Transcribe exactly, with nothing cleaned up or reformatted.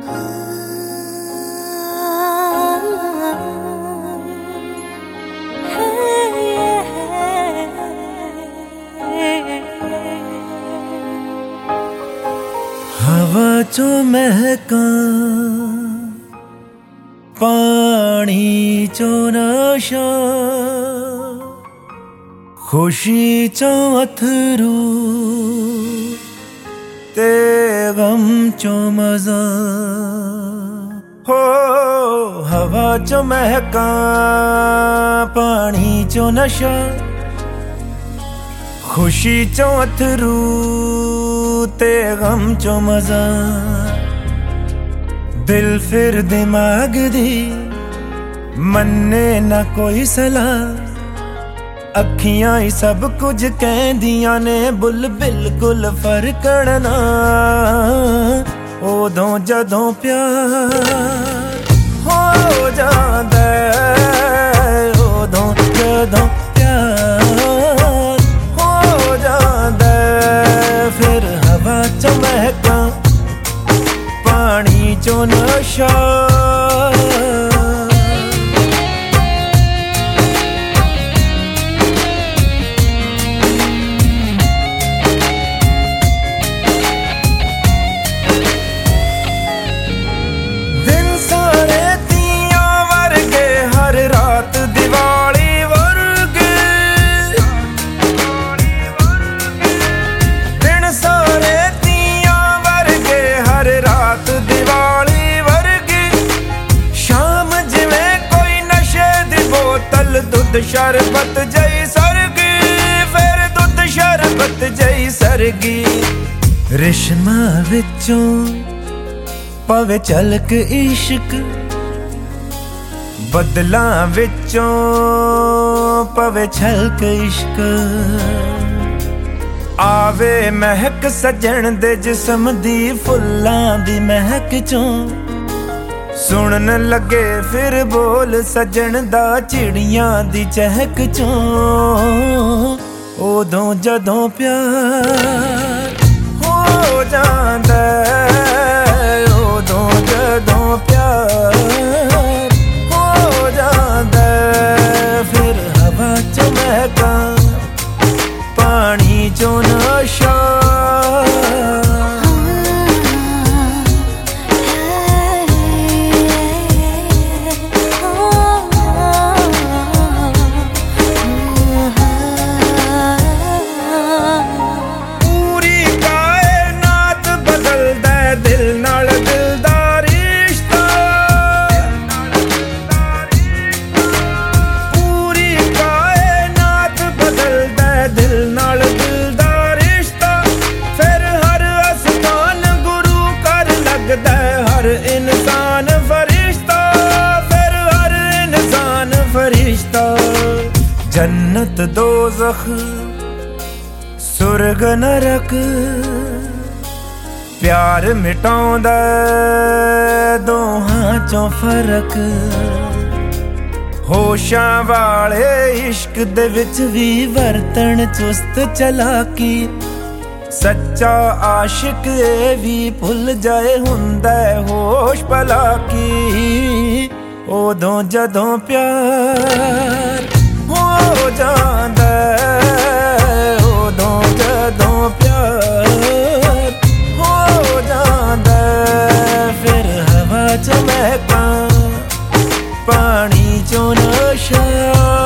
हवा चो महका पानी चो नशा खुशी चो अथरू ते गम चो मजा हो। हवा चो महका पानी चो नशा खुशी चो अथरू ते गम चो मजा दिल फिर दिमाग दी मन्ने ना कोई सलाह अखियां ही सब कुछ कहदियां ने बुल बिल्कुल फरकना उदों जदों प्यार हो जांदा उदों जदों प्यार हो जांदा फिर हवा चो महका पानी चो नशा। दिन सारे दियां वर्गे हर रात दिवाली वर्गे दिन सारे दियां वर्गे हर रात दिवाली वर्गी शाम जिवें कोई नशे दी बोतल दुध शरबत जई सरगी फिर दुध शरबत जई सरगी रिश्मा विचों पवे झलक इश्क बदलां विचों पवे झलक इश्क आवे महक सजन दे जिस्म दी फुल्लां दी महक चों सुनन लगे फिर बोल सजन दा चिड़ियां दी चहक चों उदों जदों प्यार हो जांदा उदों जदों प्यार हो जांदा फिर हवा चो महका पानी चो नशा। पूरी कायनात बदलदा दिल नाल दिल दा रिश्ता पूरी कायनात बदलदा दिल नाल दिल दा रिश्ता फिर हर आसमान गुरु कर लगदा हर इंसान फरिश्ता फिर हर इंसान फरिश्ता जन्नत दोज़ख सुर्ग नरक प्यार मिटाउंदा दोहां चों फरक होशां वाले इश्क दे विच भी वरतन चुस्त चलाकी सच्चा आशिक ए भी भुल जाए हुंदा होश भलाकी उदों जदों प्यार हो जांदा उदों जदों प्यार हो जांदा फिर हवा चो महका पानी चो नशा।